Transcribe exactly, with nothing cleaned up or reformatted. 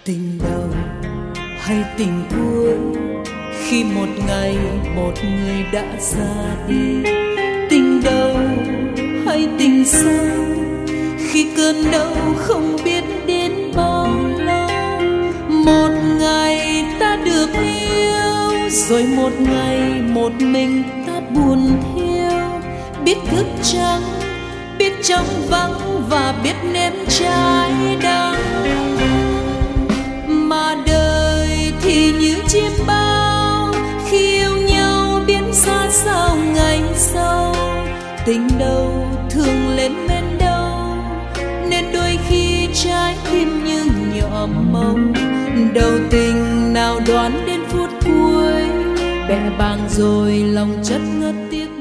Tình đầu hay tình cuối, khi một ngày một người đã ra đi. Tình đầu hay tình sau, khi cơn đau không biết đến bao lâu. Một ngày ta được yêu, rồi một ngày một mình ta buồn thiêu. Biết thức trắng, biết trong vắng và biết nếm trái đắng. Mà đời thì như chim bao, khi yêu nhau biến xa sao ngày sau. Tình đầu thường lên men đâu, nên đôi khi trái tim như nhỏ mong. Đầu tình nào đoán đến phút cuối, bẽ bàng rồi lòng chất ngất tiếc